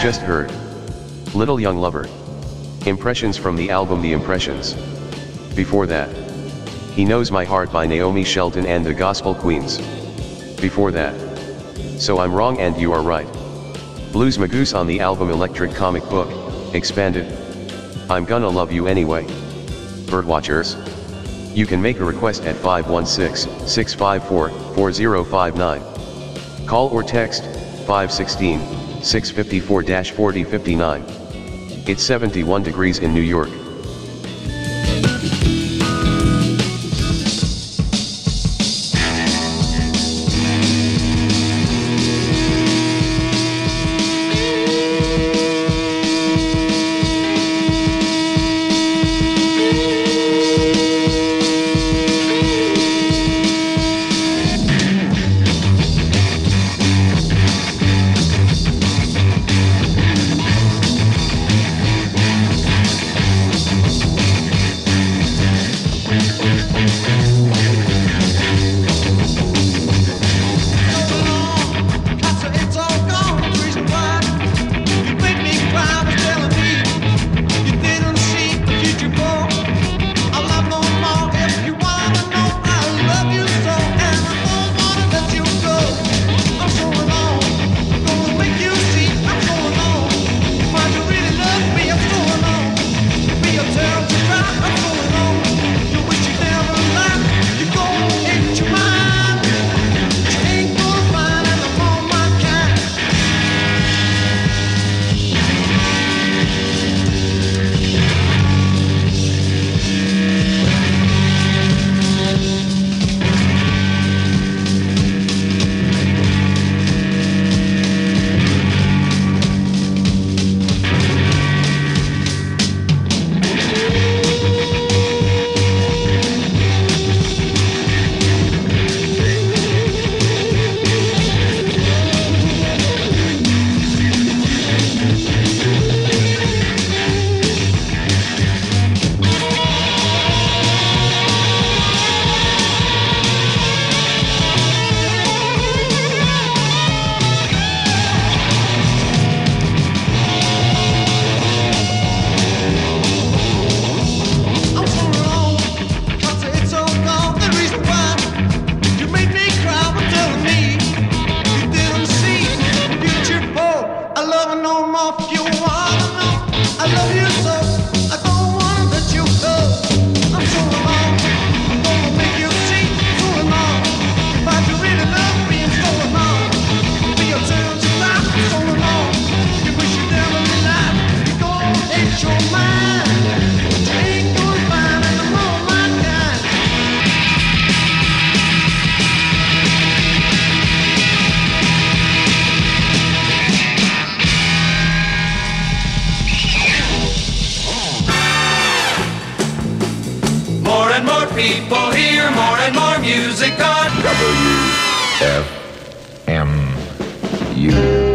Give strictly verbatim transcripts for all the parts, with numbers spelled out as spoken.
just heard Little Young Lover. Impressions from the album The Impressions. Before that, He Knows My Heart by Naomi Shelton and the Gospel Queens. Before that, So I'm Wrong and You Are Right. Blues Magoose on the album Electric Comic Book, Expanded. I'm Gonna Love You Anyway. Birdwatchers. You can make a request at five one six, six five four, four zero five nine. Call or text five one six, six five four, four zero five nine. It's seventy-one degrees in New York. People hear more and more music on W F M U.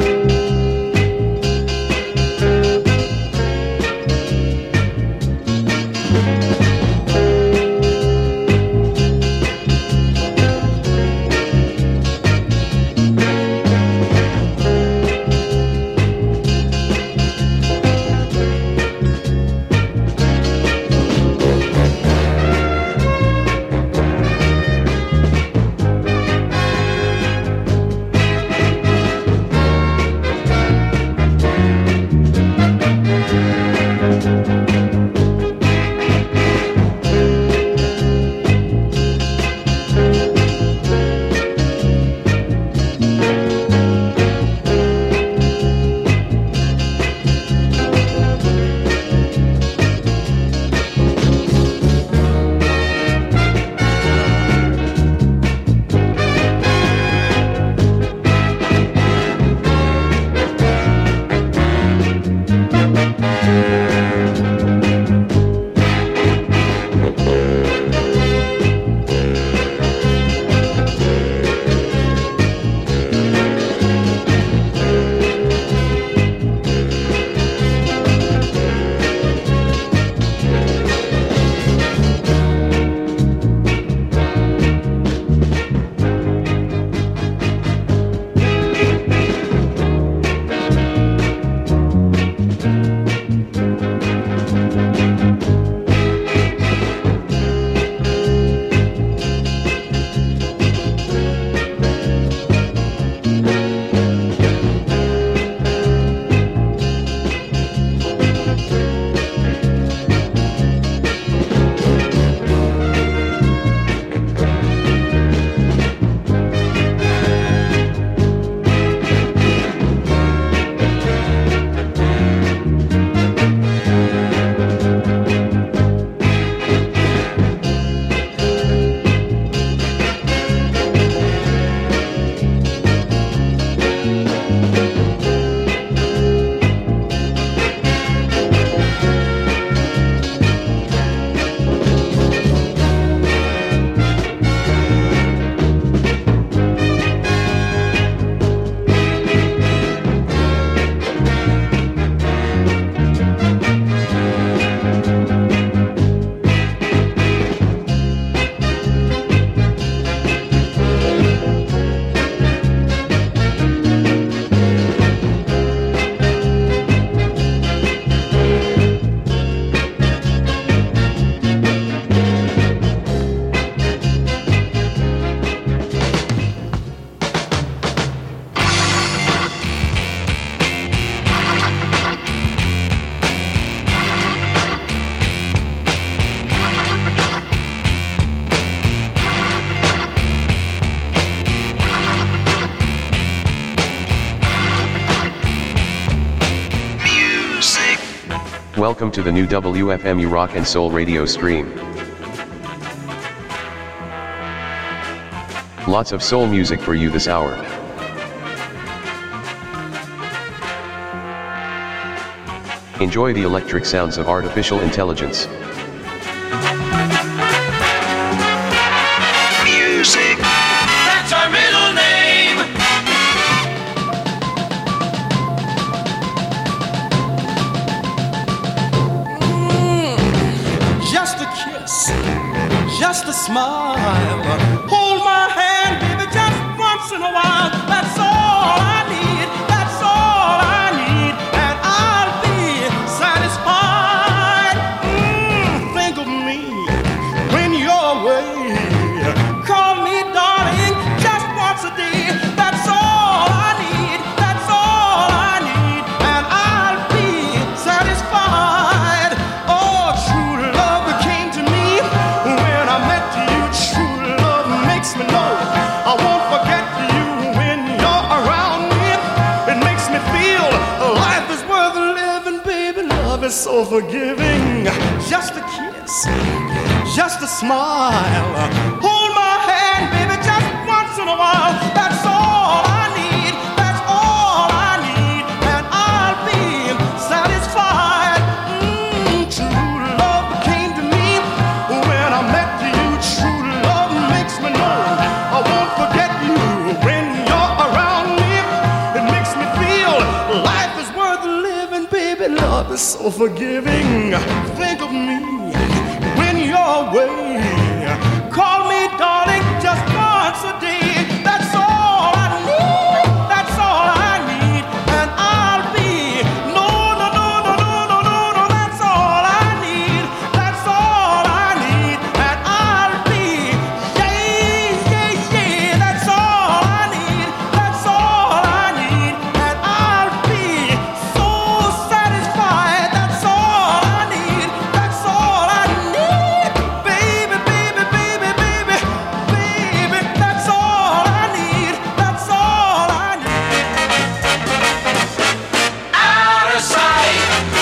Welcome to the new W F M U Rock and Soul radio stream. Lots of soul music for you this hour. Enjoy the electric sounds of artificial intelligence. Music. That's our middle name. Mm, just a kiss, just a smile. Hold my hand, baby, just once in a while. That's all I need. That's all I need, and I'll be satisfied. Mm, think of me when you're away. Call me darling just once a day. That's all I need. That's all I need, and I'll be satisfied. Oh, true love came to me when I met you. True love makes me know I won't forget you when you're around me. It makes me feel life is worth living, baby. Love is so forgiving. Just a kiss, just a smile. Hold my hand, baby, just once in a while. That's all I need. That's all I need, and I'll be satisfied. Mm, true love came to me when I met you. True love makes me know I won't forget you when you're around me. It makes me feel life is worth living, baby. Love is so forgiving. Think of me when you're away. Call me darling just once a day. That's all I need. That's all I need, and I'll be. No, no, no, no, no, no, no, no. That's all I need. That's all I need, and I'll be. Yeah, yeah, yeah. That's all I need. That's all I need, and I'll be so satisfied. That's all I need. That's all I need, baby, baby, baby, baby, baby. That's all I need. That's all I need. Out of sight.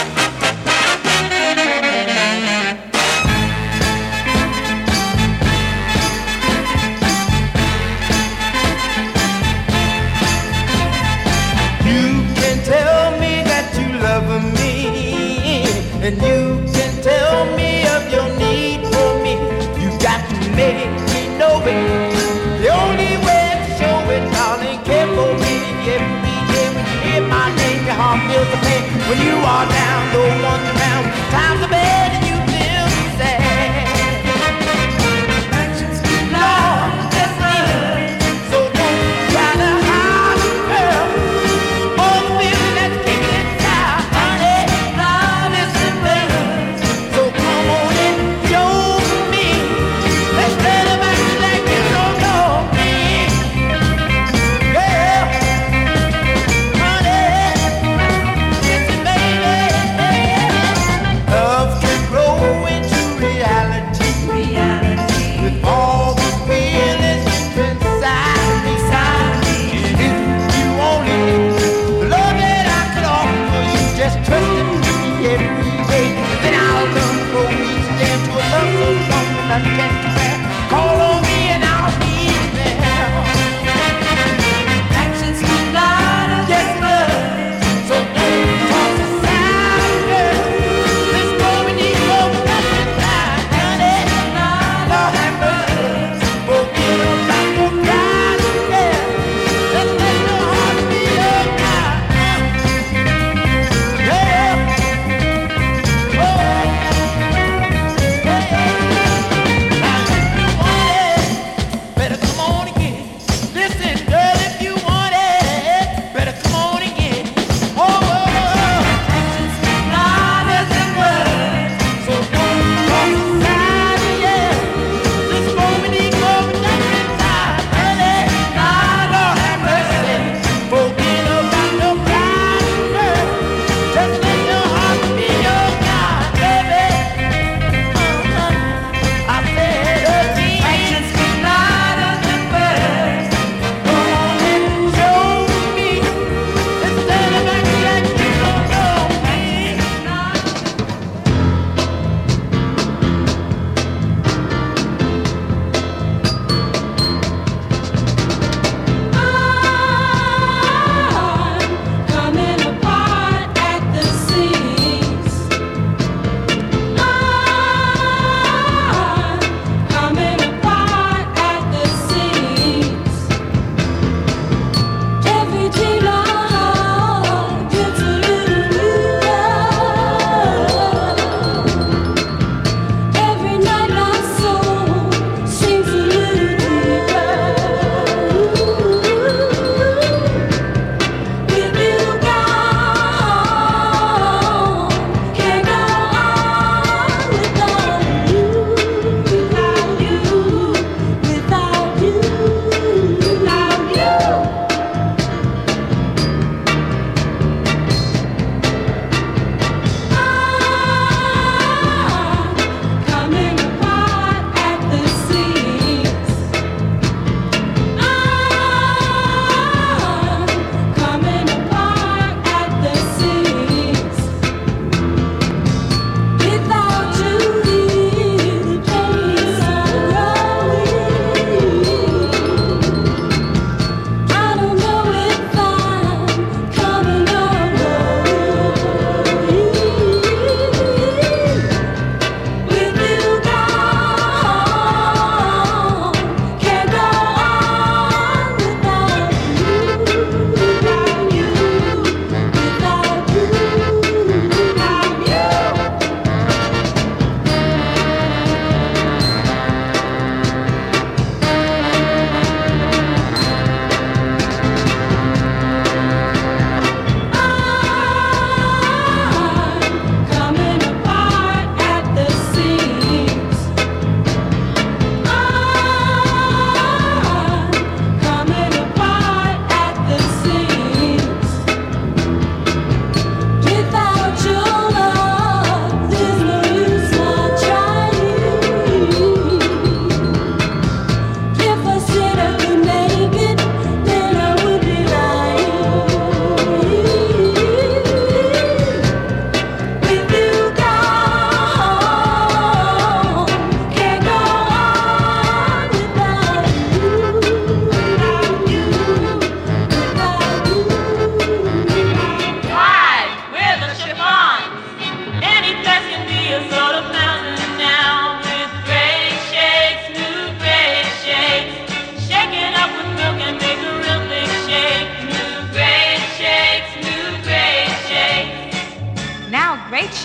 You can tell me that you love me, and you can tell me of your need for me. You got to make me know it. The only way to show it, darling, care for me every day. When you hear my name, your heart feels the pain. When you are down, no one's around. Time's are bad and you feel sad. Actions too long, just leave. So don't try to hide, girl. All the feeling that's kicking inside, honey, love is the thing. So come on and show me. Let's let them act like you don't know me. Girl, honey, listen, baby. Love can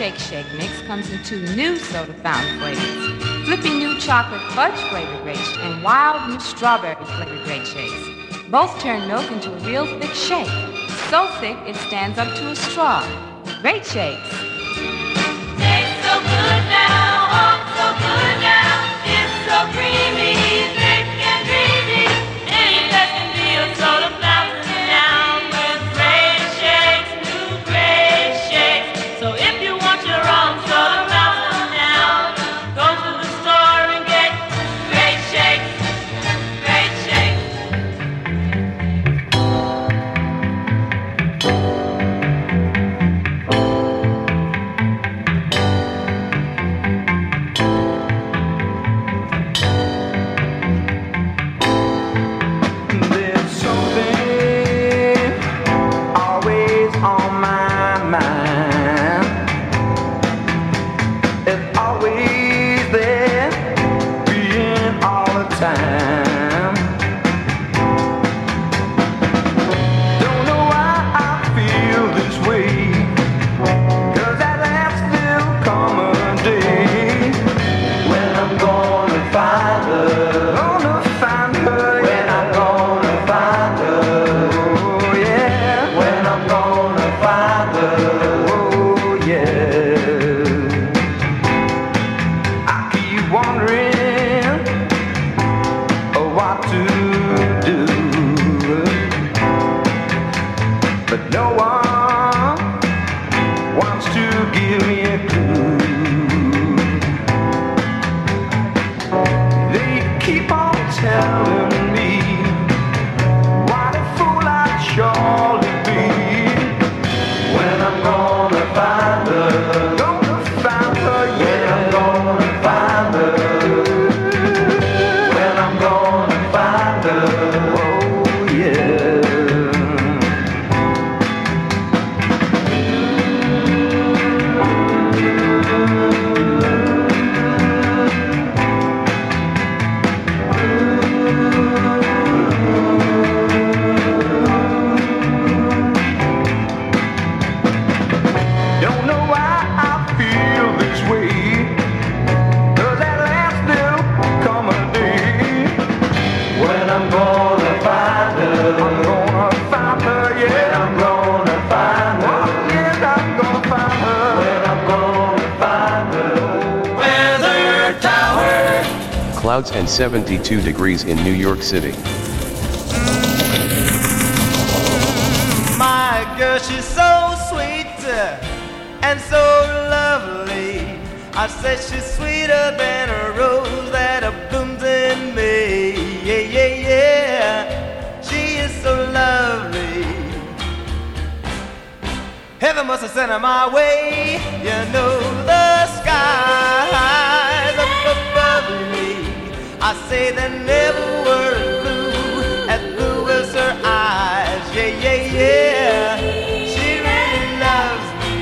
Shake Shake mix comes in two new soda fountain flavors. Flippy new chocolate fudge flavored grape and wild new strawberry flavored grape shakes. Both turn milk into a real thick shake. So thick it stands up to a straw. Great shakes. Tastes so good now, oh so good now. It's so creamy, thick and dreamy. Ain't that can be a soda fountain now with great shakes, new great shakes. So if you want your own soda fountain now, go to the store and get great shakes, great shakes. There's something always on my mind. It's always there, being all the time. Don't know why I feel this way, 'cause at last there'll come a day when I'm gonna find her, gonna find her, when I'm gonna find her, oh yeah, when I'm gonna find her, oh yeah. I keep wondering oh, what to do, but no one wants to give me a clue. They keep on telling me what a fool I surely be. When I'm gonna find her, gonna find her, yeah, I'm gonna find her. When I'm gonna find her, oh yeah. Don't know why I feel this way, 'cause at last there'll come a day when I'm gonna find her, I'm gonna find her, yeah, when I'm gonna find her, oh, yes, I'm gonna find her, when I'm gonna find her. Weather Tower. Clouds and seventy-two degrees in New York City. My girl, she's so sweet uh, and so lovely. I said she's sweeter than a rose that blooms in May. Yeah, yeah, yeah. She is so lovely. Heaven must have sent her my way. You know the skies up above me, I say they never were as blue, as blue as her eyes. Yeah, yeah, yeah. She really loves me.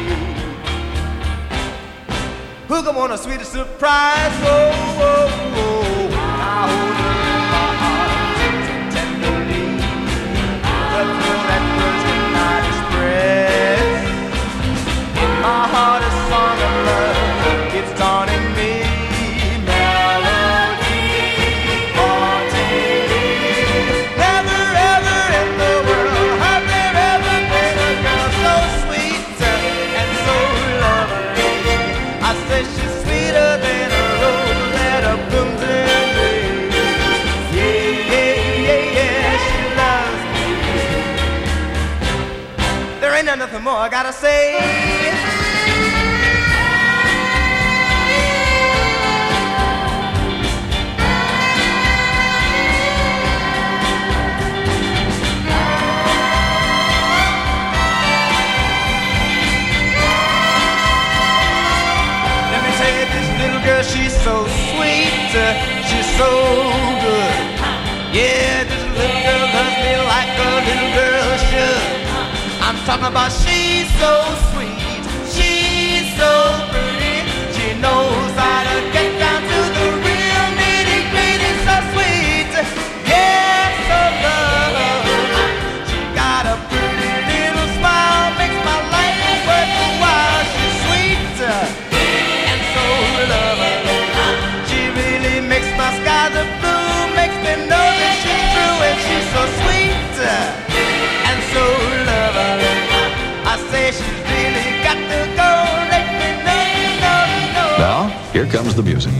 Who could want a sweeter surprise? Oh, oh, oh. I hold her in my arms tenderly. The thrill that words cannot express. In my heart, a song of love, it's dawning me. Nothing more I gotta say. Let me say it, this little girl, she's so sweet, uh, she's so good. Yeah, this little girl loves me like a little girl should. I'm talking about she's so sweet, she's so pretty. She knows how to get down to the real nitty-gritty. So sweet, yeah, so lovely. She got a pretty little smile, makes my life worth a while. She's sweet, Here comes the music.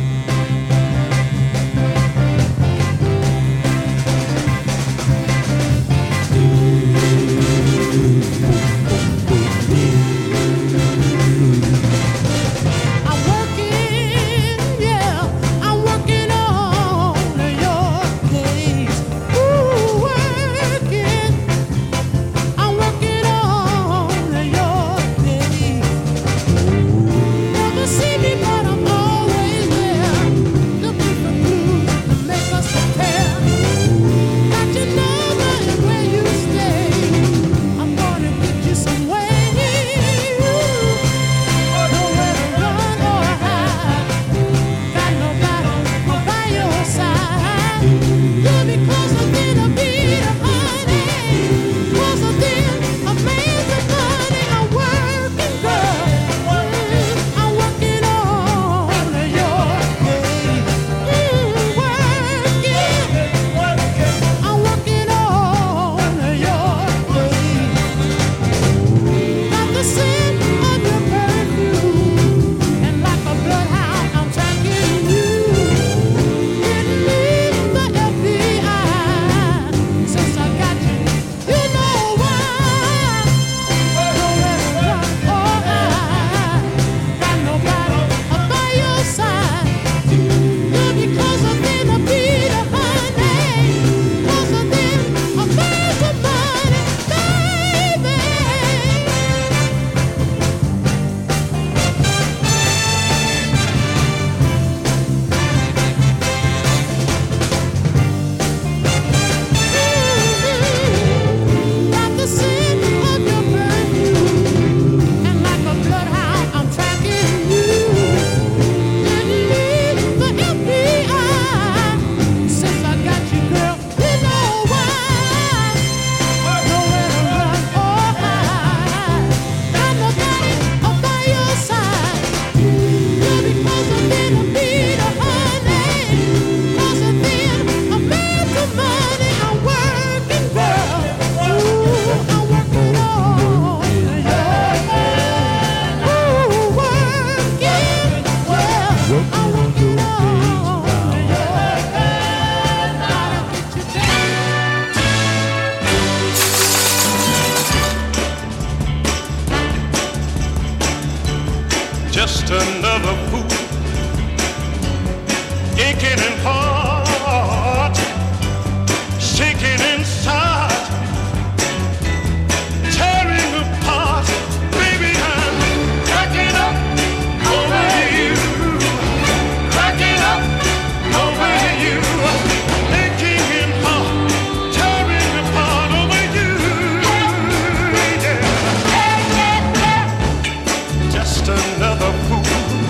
Just another fool, aching in heart, shaking inside, tearing apart. Baby, I'm cracking up over you, cracking up over you, aching in heart, tearing apart over you. Yeah. Just another fool.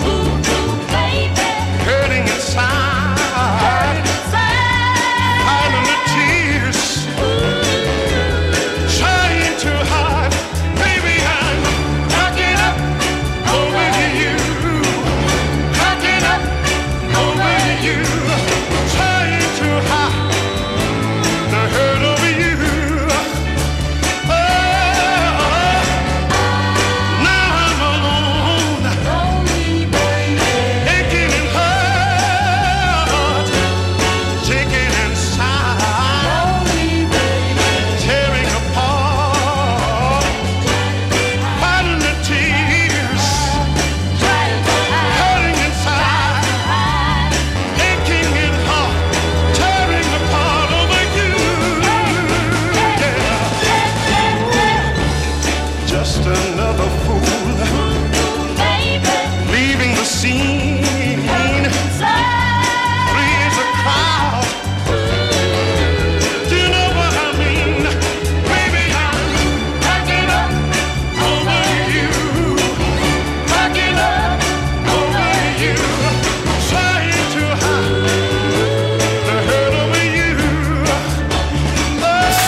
Hurting inside, hurting inside, hiding the tears, trying to hide. Baby, I'm cracking up over you, cracking up over you, trying to hide the hurt over you. Oh, now I'm alone, aching in heart, shaking inside, tearing apart, hiding the tears, hurting inside, aching in heart, tearing apart over you. Yeah. Just another fool, leaving the scene, free as a crowd. Do you know what I mean? Baby, I'm cracking up over you, cracking up over you, trying to hide the hurt over you. Oh,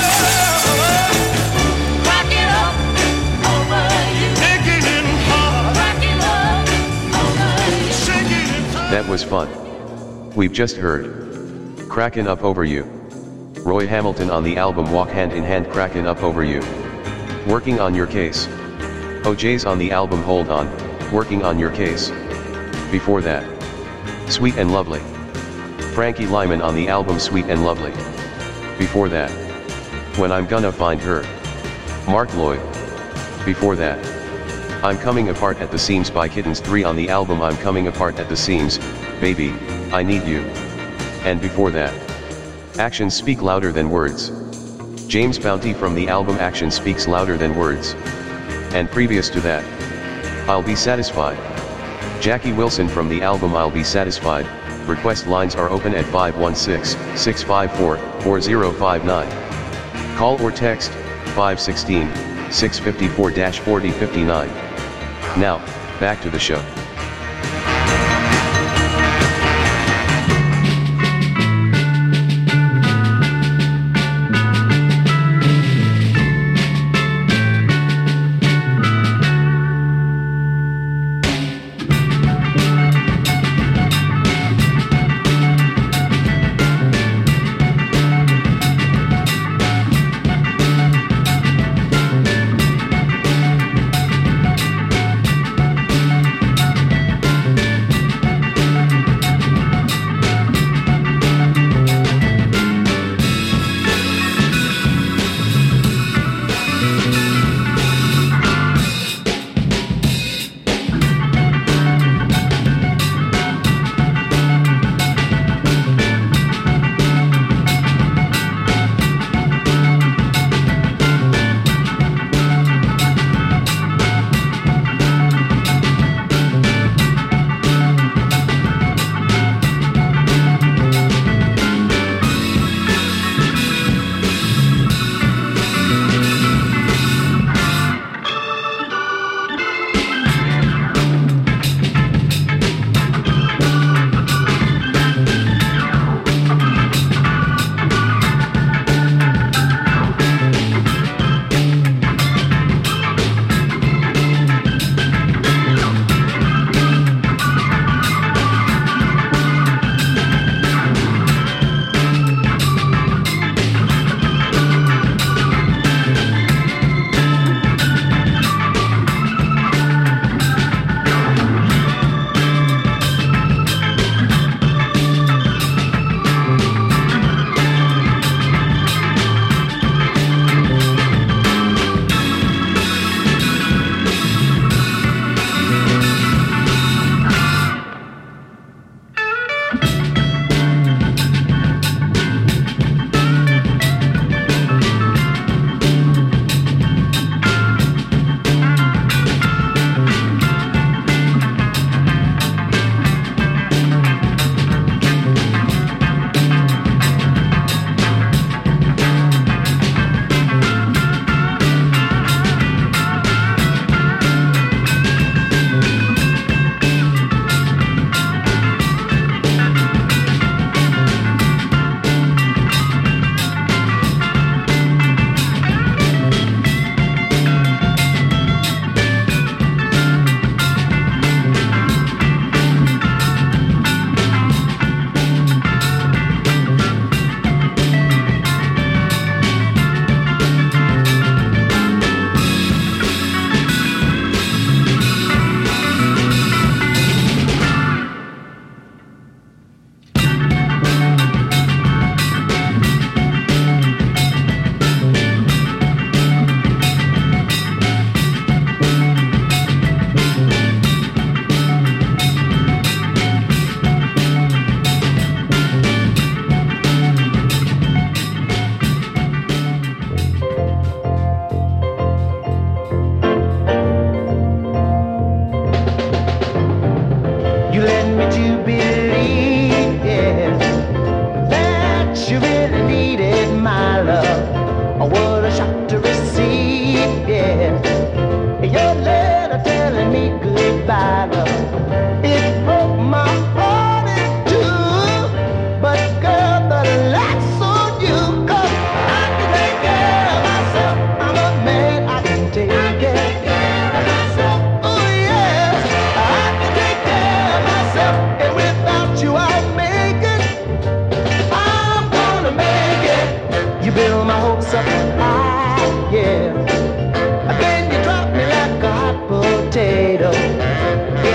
cracking up over you, aching in heart, cracking up over you, shaking in heart. That was fun. We've just heard Crackin' Up Over You. Roy Hamilton on the album Walk Hand in Hand, Crackin' Up Over You. Working on Your Case. O J's on the album Hold On, Working on Your Case. Before that, Sweet and Lovely. Frankie Lyman on the album Sweet and Lovely. Before that, When I'm Gonna Find Her. Mark Lloyd. Before that, I'm Coming Apart at the Seams by Kittens three on the album I'm Coming Apart at the Seams, Baby, I Need You. And before that, Actions Speak Louder Than Words. James Bounty from the album Action Speaks Louder Than Words. And previous to that, I'll Be Satisfied. Jackie Wilson from the album I'll Be Satisfied. Request lines are open at five one six, six five four, four zero five nine. Call or text five one six, six five four, four zero five nine. Now, back to the show. yeah. Then you drop me like a hot potato.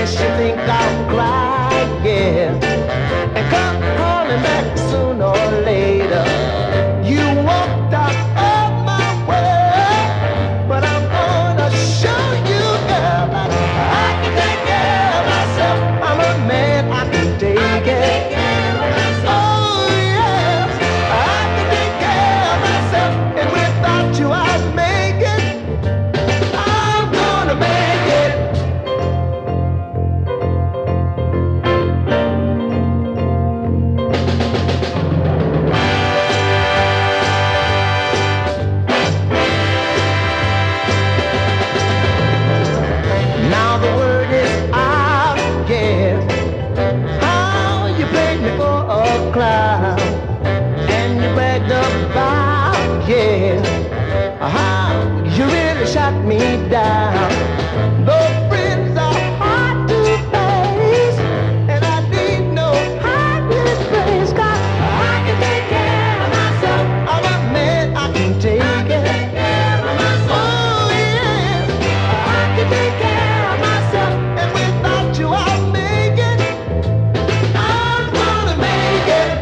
shut me down. Those friends are hard to face, and I need no hiding place. 'Cause I can take care of myself. I'm a man, I can take it. Oh yeah, I can take care of myself, and without you I'll make it. I'm gonna make it.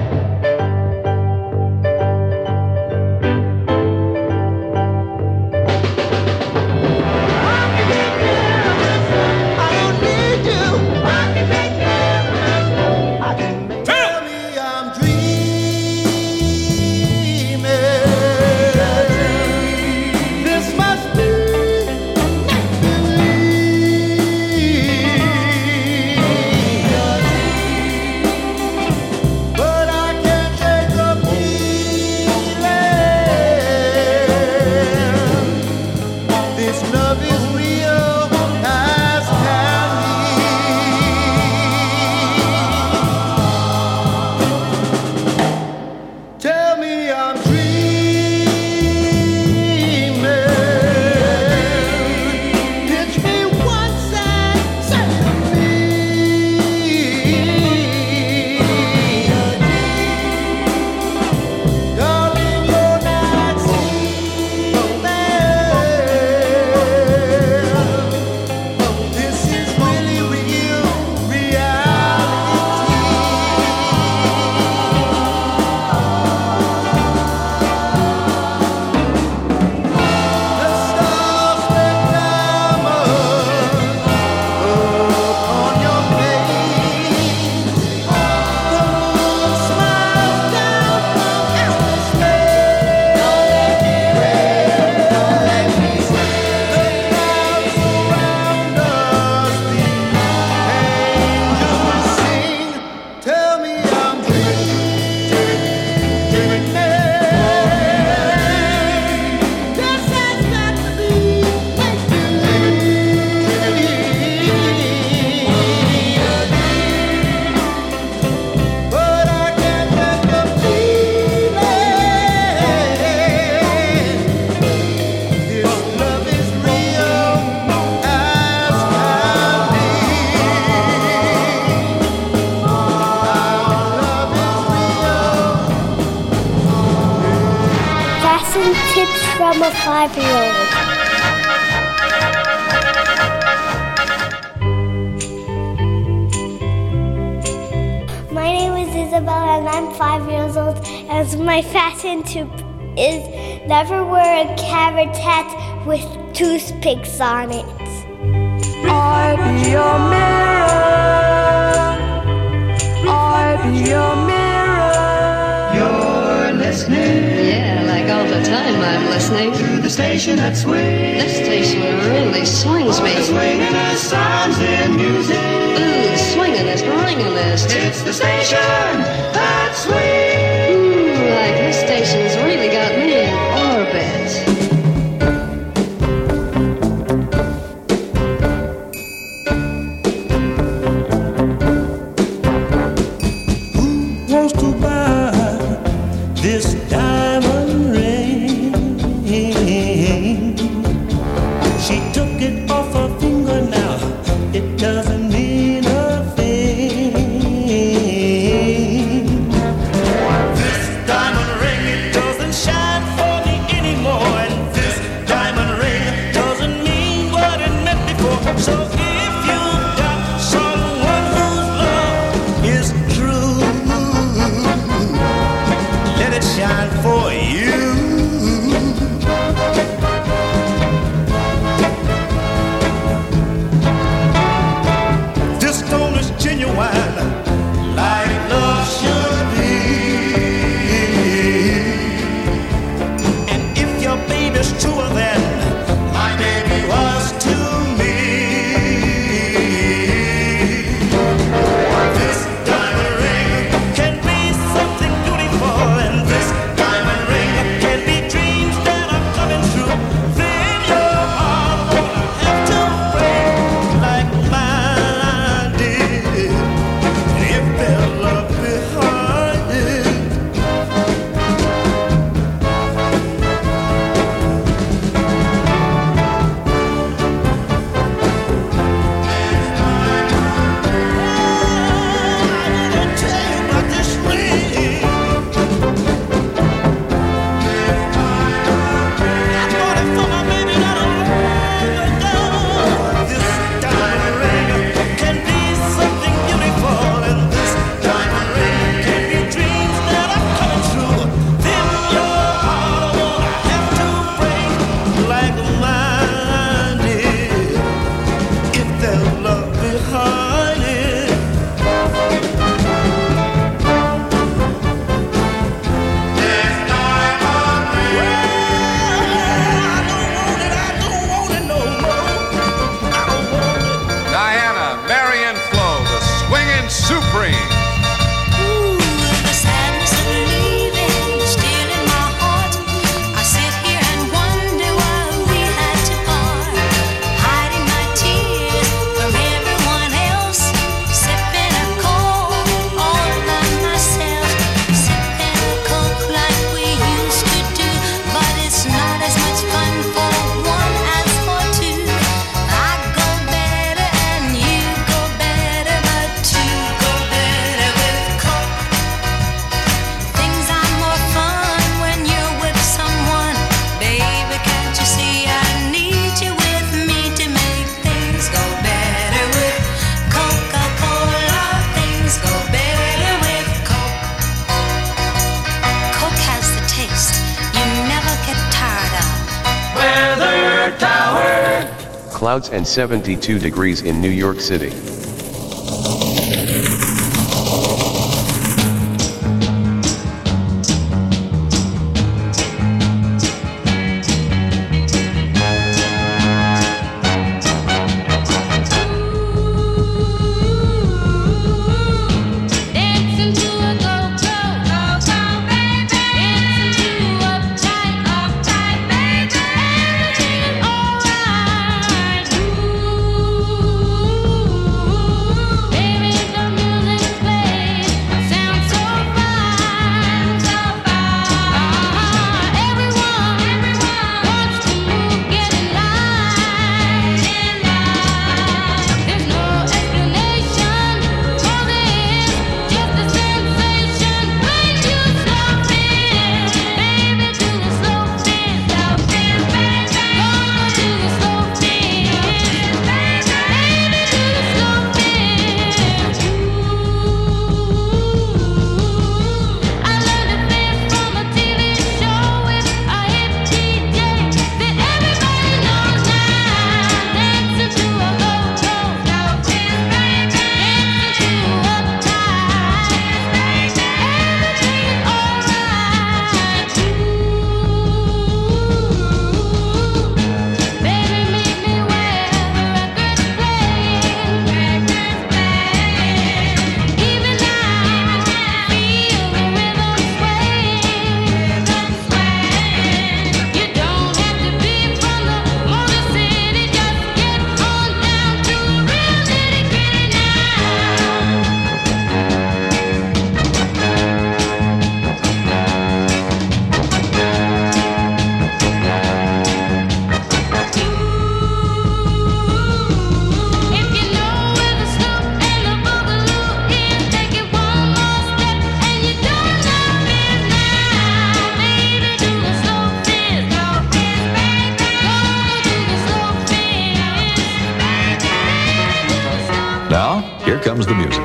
Tips from a five-year-old. My name is Isabella and I'm five years old. And my fashion tip is never wear a carrot hat with toothpicks on it. I be your mirror. I be your mirror. You're listening. Yeah, like all the time I'm listening to the station that swings. This station really swings me. Swinging as sounds in music. Ooh, swinging is ringing-ist. It's the station that swings. Ooh, like this station's really got me in orbit. Who wants to buy this diamond ring? She took it off her finger now. It doesn't mean a thing. Clouds and seventy-two degrees in New York City. Now, here comes the music.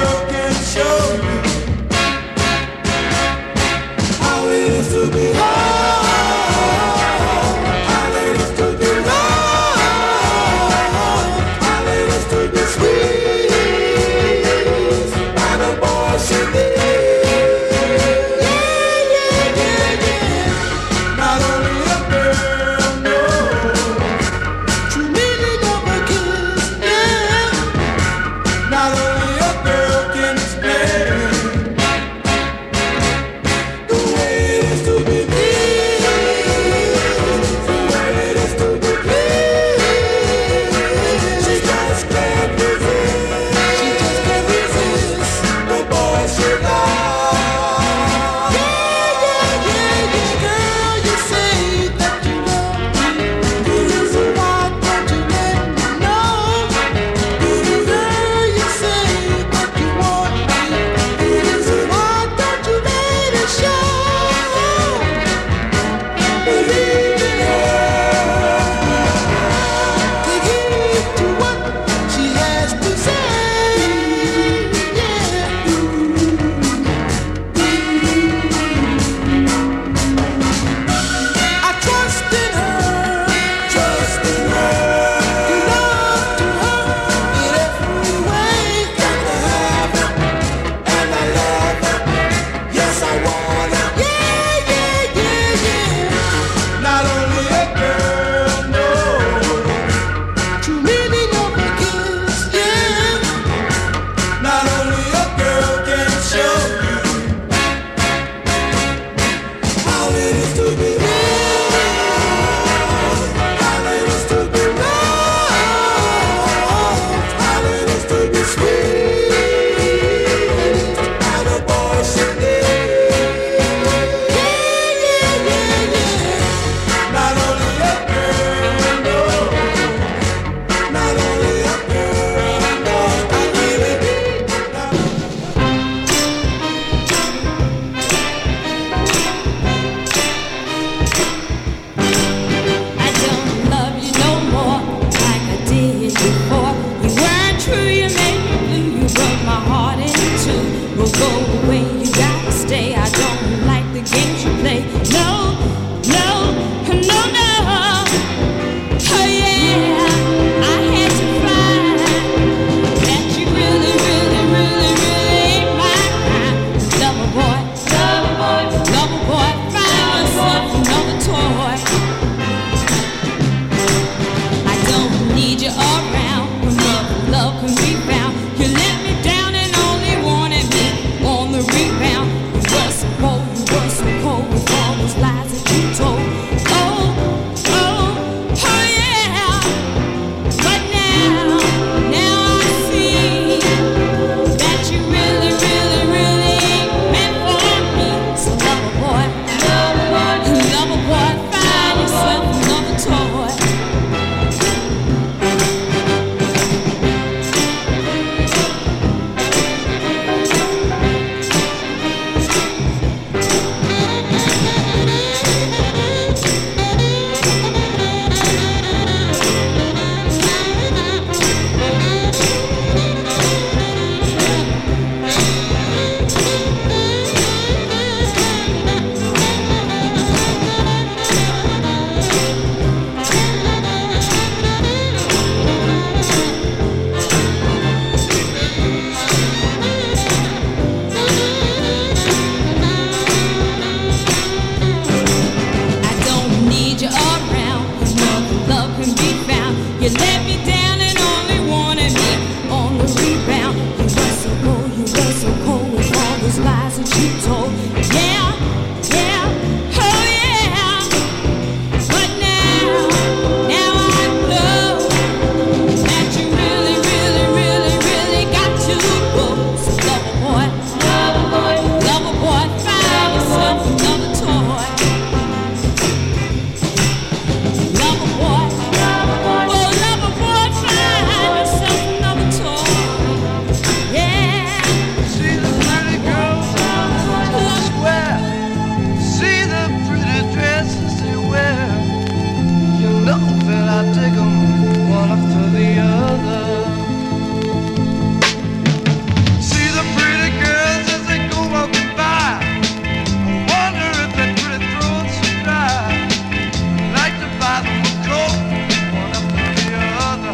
To be high. felt so cold with all those lies that you told. Yeah, yeah, oh yeah. But now, now I know that you really, really, really, really got to go. So lover boy, lover boy, lover boy, find yourself another toy. Lover boy, lover boy, oh lover boy, find yourself another toy. Yeah. See the pretty girls on the square. See the pretty dresses they wear. You know that I dig 'em one after the other. See the pretty girls as they go walking by. I wonder if their pretty throats are dry. Like to buy them a coat, one after the other.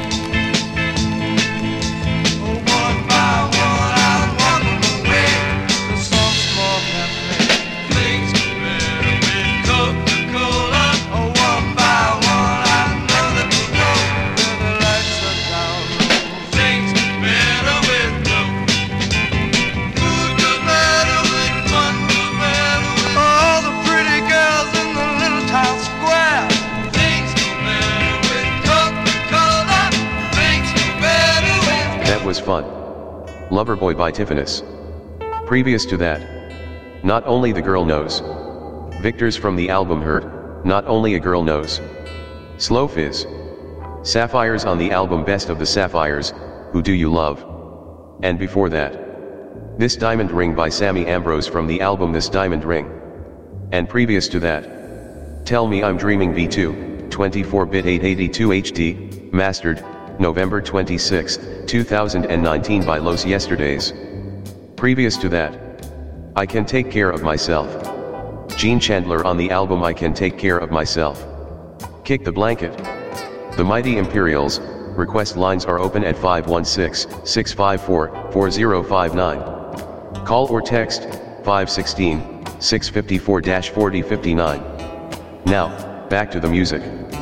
Oh, one by one I'm walking away to some small cafe. Things get better with Coca-Cola. Oh, one by one I know that we go where the lights are down. Things get better with Coke. Food goes better with fun goes better with all the pretty girls in the little town square. Things go better with Coca-Cola. Things go better with That was fun. Loverboy by Tiffinus. Previous to that, Not Only the Girl Knows. Victors from the album Hurt, Not Only a Girl Knows. Slow Fizz. Sapphires on the album Best of the Sapphires, Who Do You Love? And before that, This Diamond Ring by Sammy Ambrose from the album This Diamond Ring. And previous to that, Tell Me I'm Dreaming V two, twenty-four bit eight eighty-two H D, mastered, November twenty-sixth, two thousand nineteen by Los Yesterdays. Previous to that, I Can Take Care of Myself. Gene Chandler on the album I Can Take Care of Myself. Kick the Blanket. The Mighty Imperials. Request lines are open at five one six, six five four, four zero five nine. Call or text five one six, six five four, four zero five nine. Now, back to the music.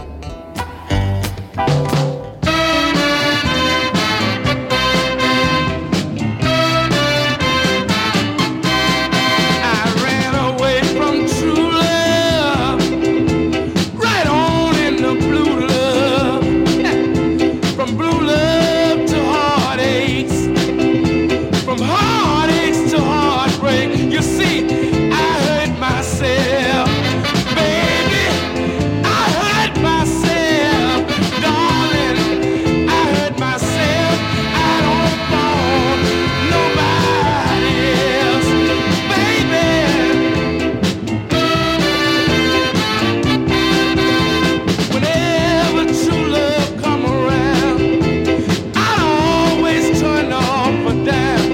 I ran away from true love, right on into blue love, from blue love to heartaches, from heartaches to heartbreak. You see, I hurt myself, baby. I hurt myself, darling. I hurt myself. I don't want nobody else, baby. Whenever true love come around, I always turn off or down.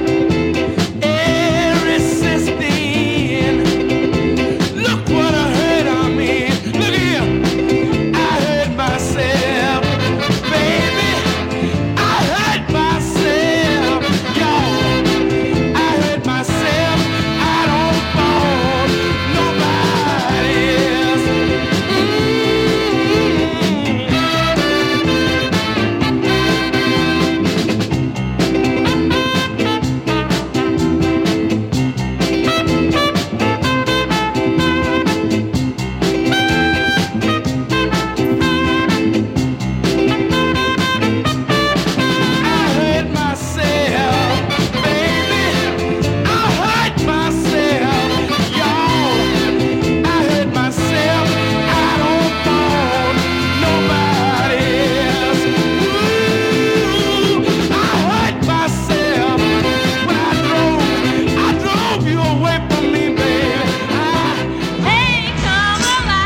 Ever since then, look what I hurt I'm in. Look here, I hurt myself, baby. I hurt myself, y'all. I hurt myself. I don't want nobody else. I hurt myself, baby. I hurt myself, y'all. I hurt myself. I don't want nobody else. Ooh, I hurt myself when I drove. I drove you away from me, baby. I Hey, come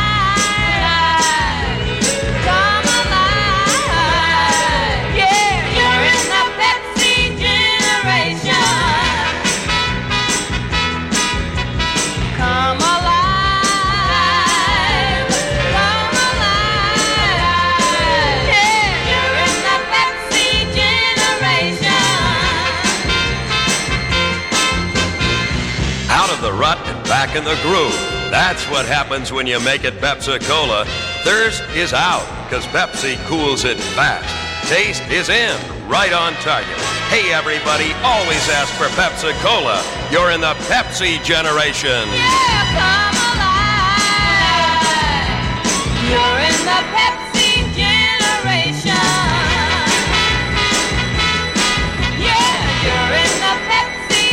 alive, come alive. Yeah, you're in the Pepsi generation. Come alive, come alive. Yeah, you're in the Pepsi generation. Out of the rut and back in the groove. That's what happens when you make it Pepsi-Cola. Thirst is out, because Pepsi cools it fast. Taste is in. right on target. Hey, everybody, always ask for Pepsi-Cola. You're in the Pepsi generation. Yeah, come alive. You're in the Pepsi generation. Yeah, you're in the Pepsi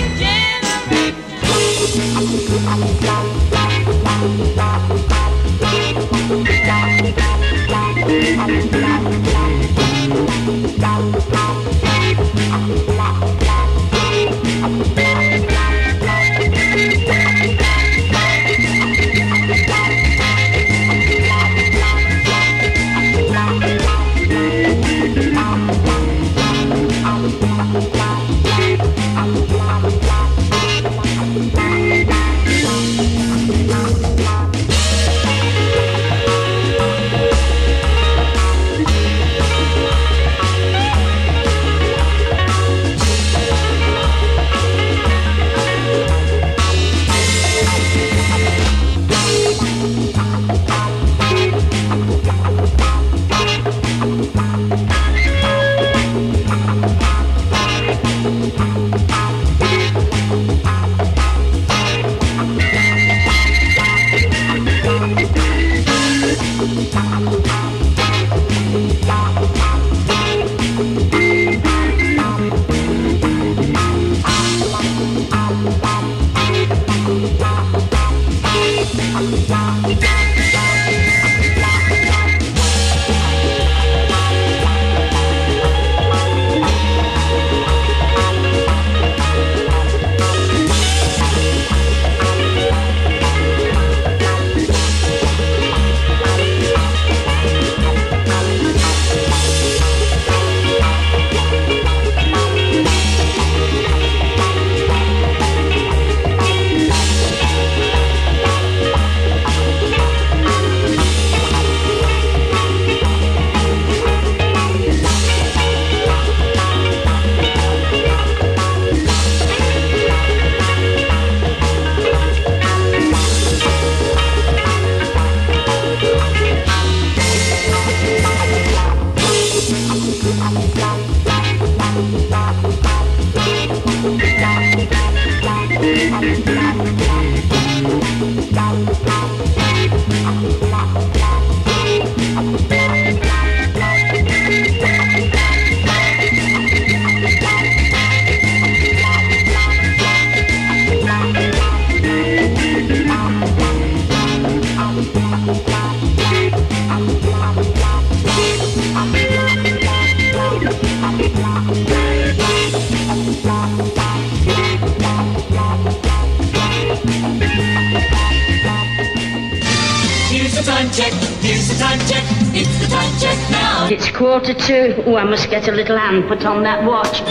It's quarter to. Oh, I must get a little hand put on that watch.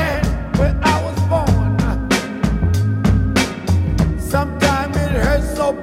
Sometimes it hurts so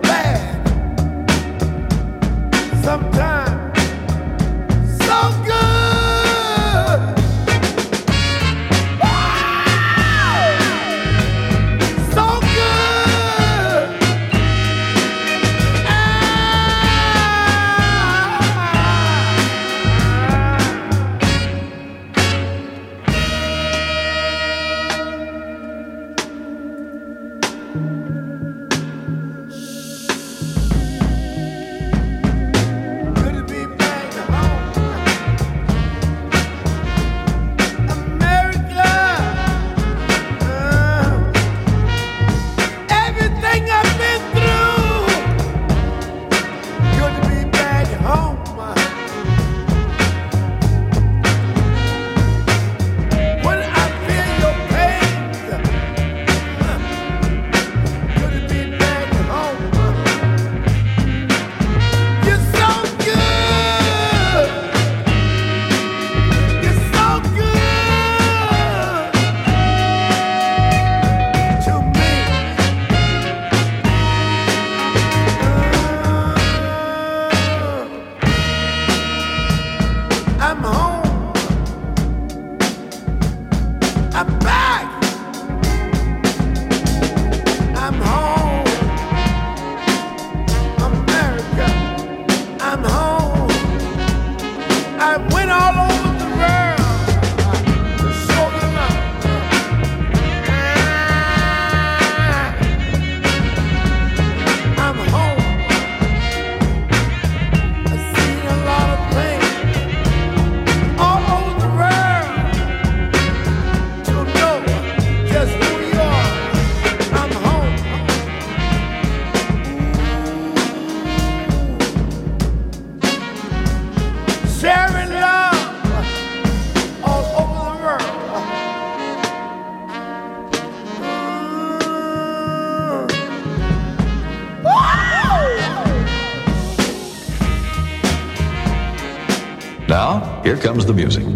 Now, here comes the music.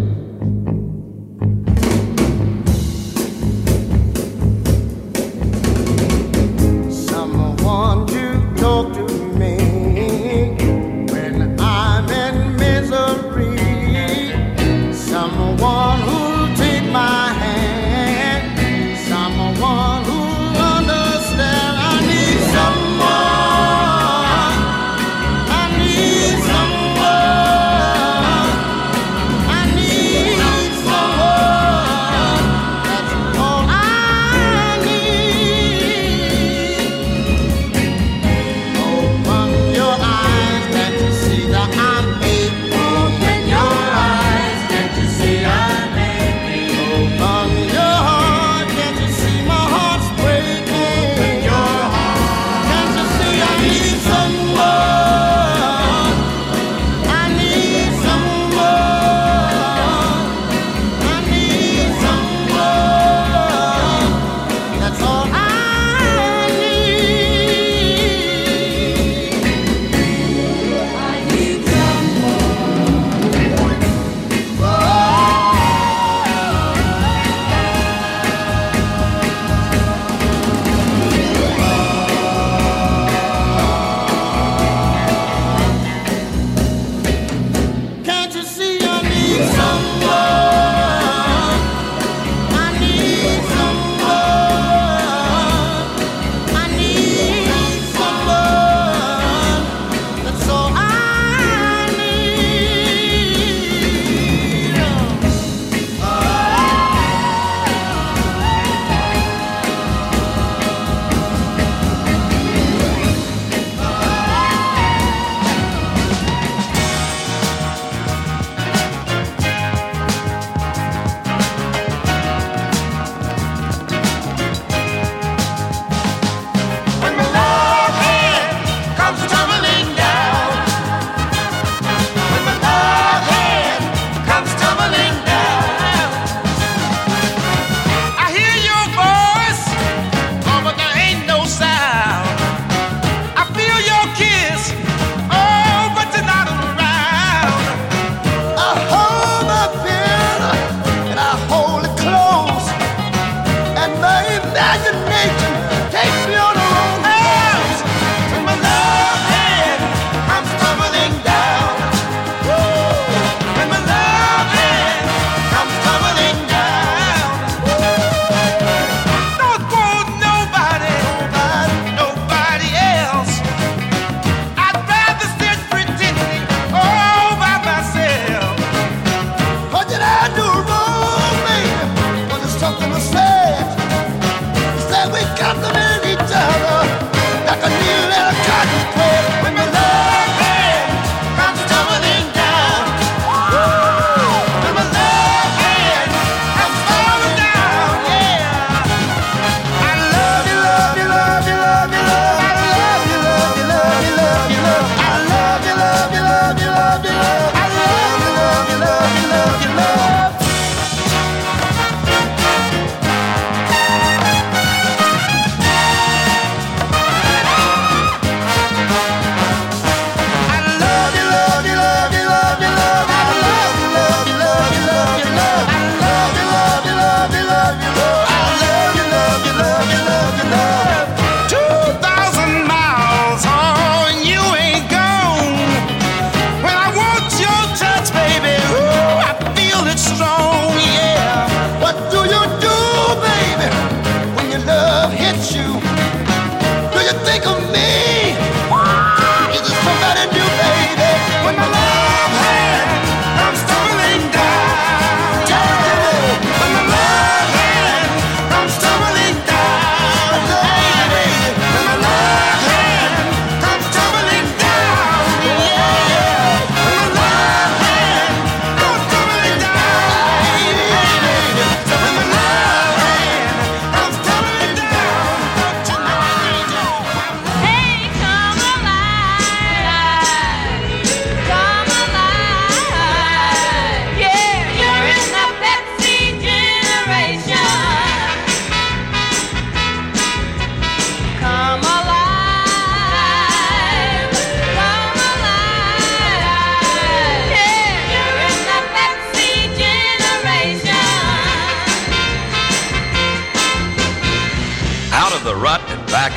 Someone to talk to me when I'm in misery. Someone who'll take my hand. Someone who'll understand. I need someone. I need someone. I need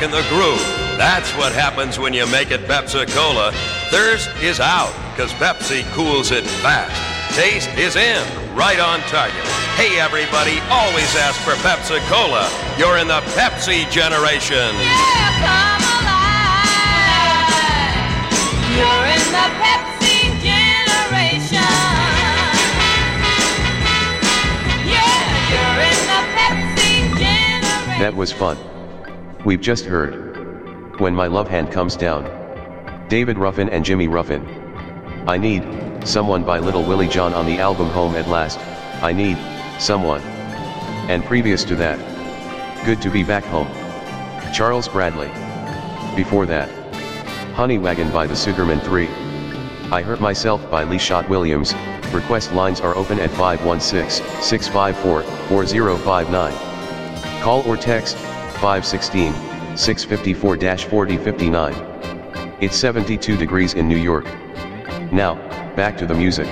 in the groove. That's what happens when you make it Pepsi-Cola. Thirst is out, because Pepsi cools it fast. Taste is in, right on target. Hey, everybody, always ask for Pepsi-Cola. You're in the Pepsi generation. Yeah, come alive. You're in the Pepsi generation. Yeah, you're in the Pepsi generation. That was fun. We've just heard When My Love Hand Comes Down, David Ruffin and Jimmy Ruffin. I Need Someone by Little Willie John on the album Home at Last, I Need Someone. And previous to that, Good to Be Back Home, Charles Bradley. Before that, Honey Wagon by the Sugarman three, I Hurt Myself by Lee Shot Williams. Request lines are open at five one six, six five four, four zero five nine. Call or text five one six, six five four, four zero five nine. It's seventy-two degrees in New York. Now, back to the music.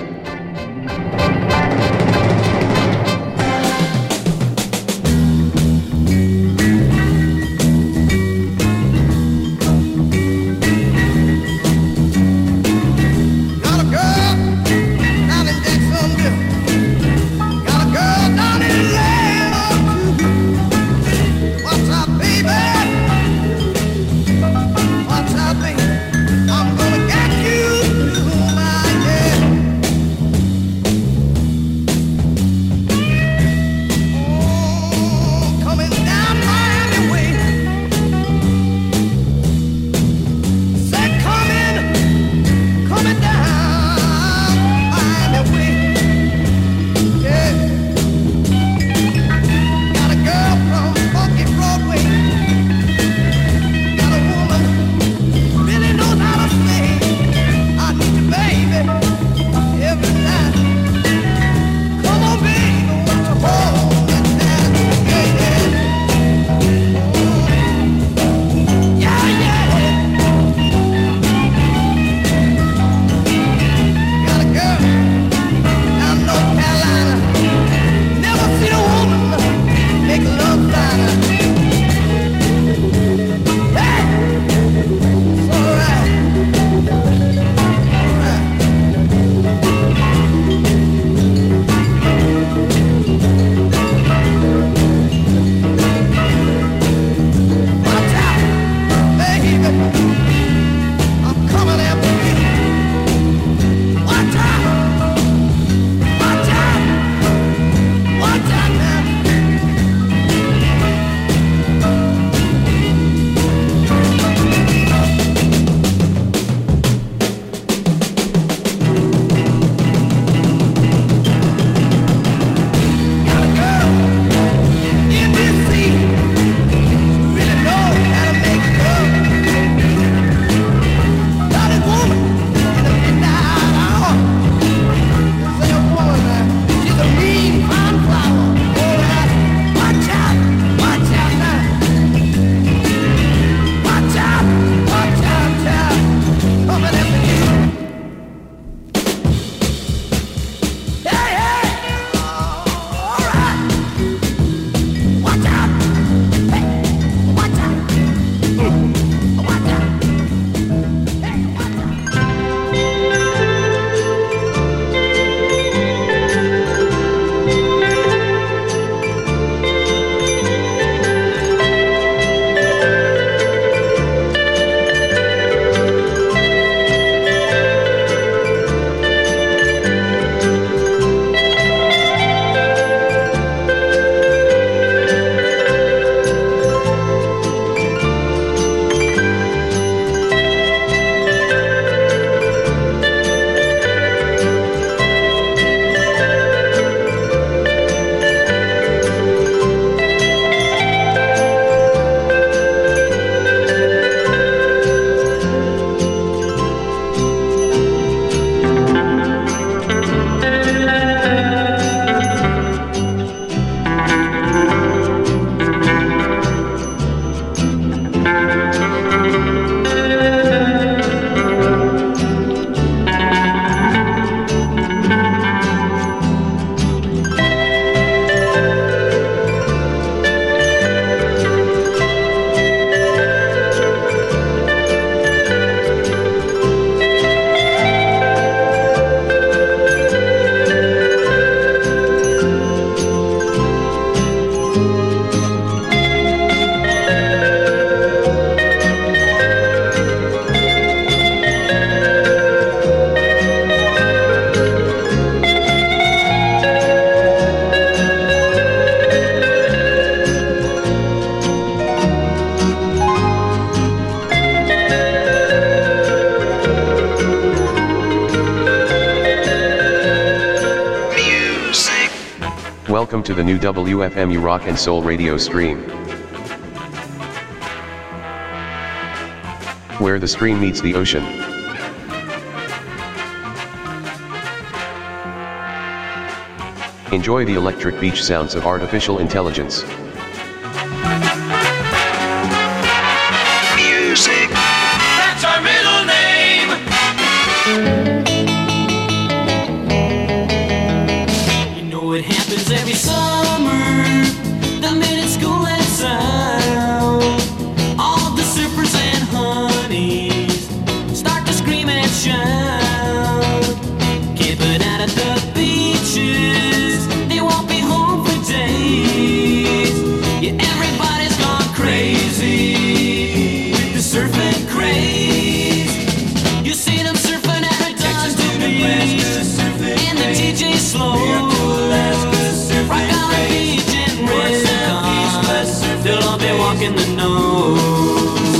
I'm gonna get you to my head. Welcome to the new W F M U Rock and Soul radio stream, where the stream meets the ocean. Enjoy the electric beach sounds of artificial intelligence. Music. That's our middle name. You know it happens every summer. The minute school lets out, all the surfers and honeys start to scream and shout. Camping out at the beaches, they won't be home for days. Yeah, everybody's gone crazy with the surfing craze. You see them surfing at Redondo Beach, and the D J slow. Rock Island Beach and Rincon, they'll all be walking the nose.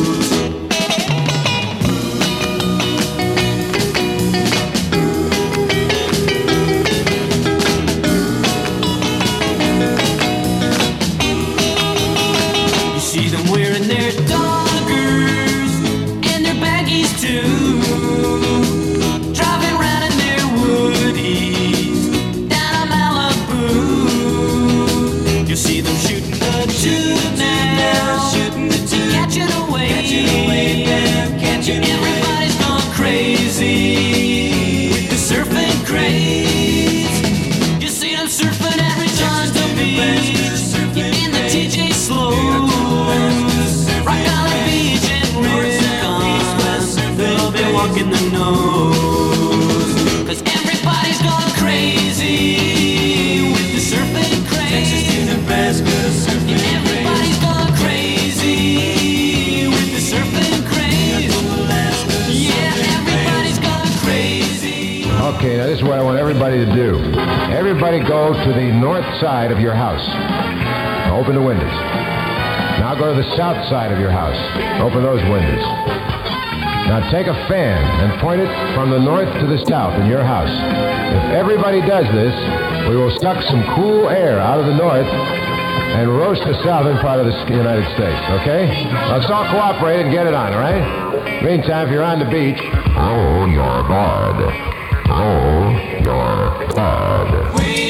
You see them wearing their doggers and their baggies too, driving around in their woodies down on Malibu. You see them shooting the tube now, shooting the tube, catching a wave, catching a wave, catching everybody's gone crazy with the surfing craze. You see them surfing at Redondo Beach in the T J slow. Rock Island Beach and Rincon, they'll be walking the nose. Cause everybody's gone crazy with the surfing craze. Texas to Nebraska, surfing craze. Everybody's gone crazy with the surfing craze. Yeah, everybody's gone crazy. Okay, now this is what I want everybody to do. Everybody go to the north side of your house. Open the windows. Now go to the south side of your house. Open those windows. Now take a fan and point it from the north to the south in your house. If everybody does this, we will suck some cool air out of the north and roast the southern part of the United States, okay? Let's all cooperate and get it on, all right? Meantime, if you're on the beach, roll your board. Roll your board.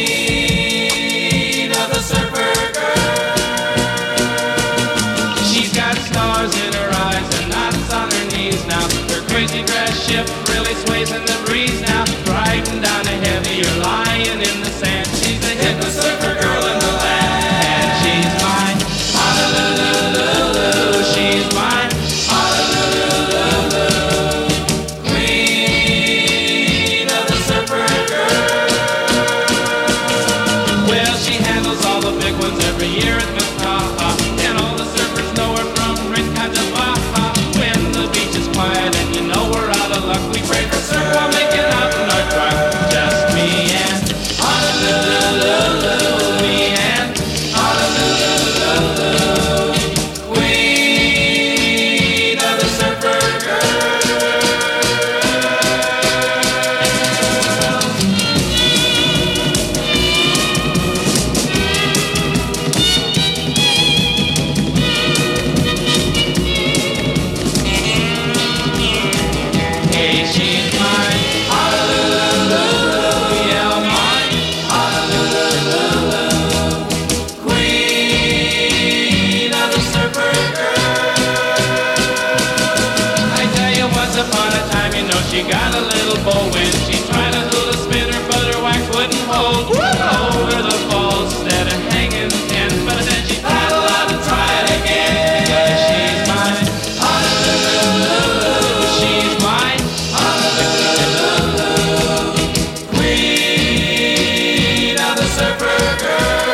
Queen of the surfer girl. She's got stars in her eyes and knots on her knees now. Her crazy grass ship really sways in the breeze now. Riding down a heavy, you're lying in the sand. She's the hippest surfer girl in the land. And she's mine. Honolulu, she's mine. Honolulu, queen of the surfer girl. Well, she handles all the big ones every year at Makaha, and all the surfers know her from Rincon to Baja. When the beach is quiet and you know we're out of luck, we pray for surf while making out in our truck. Just me and Honolulu, me and Honolulu, queen of the surfer girl. Hey, she's mine. Honolulu, yeah, mine. Honolulu, queen of the surfer girl. I tell you, once upon a time, you know, she got a little bow when she tried a hula spinner, but her wax wouldn't hold. Over the falls instead of hanging ten, but then she paddled out and tried again. Yeah, she's mine. Honolulu, she's mine. Honolulu, queen of the surfer girl.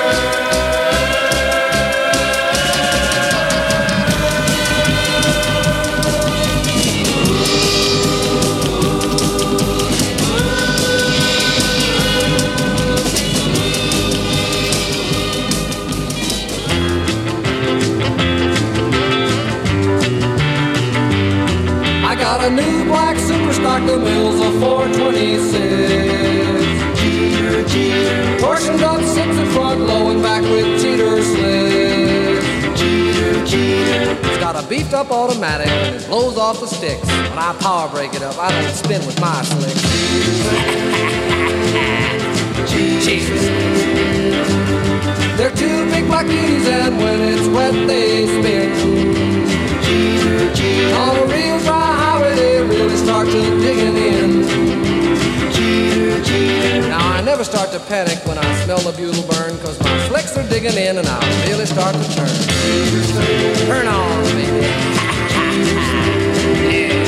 I got a new black super stock, the wheels of four twenty-six. cheater, cheater. Portioned up six in front, low and back with cheater slick. Cheater, cheater. It's got a beefed up automatic and it blows off the sticks. When I power break it up, I don't spin with my slicks. Cheaters. They're two big black beauties and when it's wet they spin. Cheater, cheater. On a real dry highway they really start to digging in. Cheater, cheater. Now I never start to panic when I smell the butyl burn, cause my slicks are digging in and I'll really start to turn. Turn on, baby. Yeah.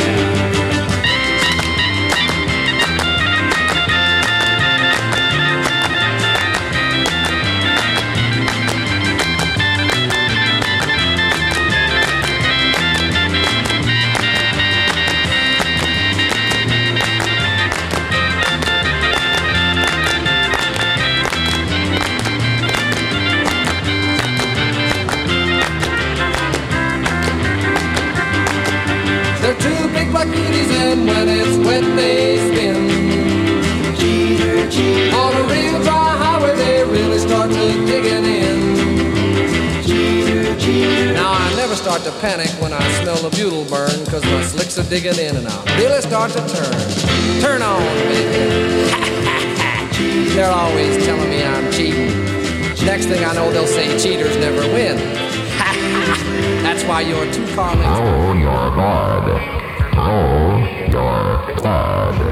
And when it's wet they spin. Cheater, cheater. On a real dry highway they really start to digging in. Cheater, cheater. Now I never start to panic when I smell the butyl burn, cause my slicks are digging in and I'll really start to turn. Turn on, baby. They're always telling me I'm cheating. Next thing I know they'll say cheaters never win. That's why you're two Carlings. Oh, you're God. Oh, your God.